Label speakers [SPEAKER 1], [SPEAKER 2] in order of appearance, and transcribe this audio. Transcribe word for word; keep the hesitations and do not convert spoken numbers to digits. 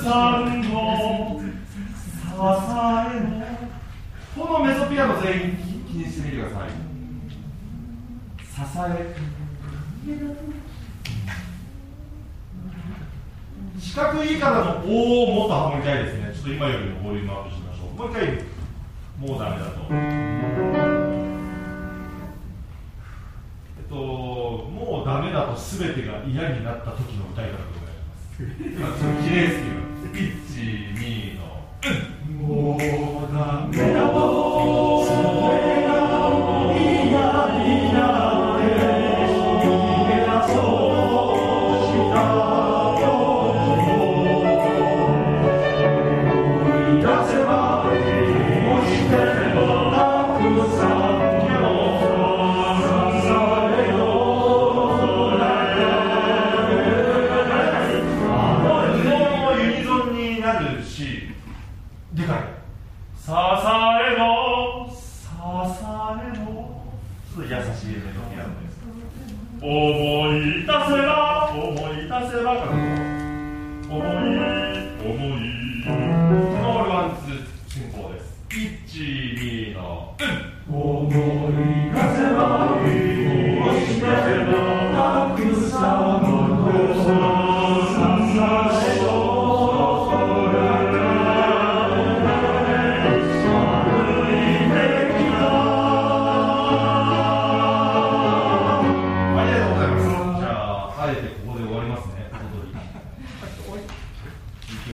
[SPEAKER 1] さんの支えのこのメゾピアノ全員気にしてみてください。支え四角いからの「お」をもっとハモりたいですね。ちょっと今よりもボリュームアップしましょう。もう一回もうダメだとえっともうダメだと全てが嫌になった時の歌い方でございます。今ちょっと綺麗ですけどいち、にのもうダメだとそれが嫌になって逃げ出そうしたでかい支えの支えのちょっと優しいメロディアンです。思い出せば思い出せばから思い思いノールワンツー進行です。いち、にのうん思い出せばい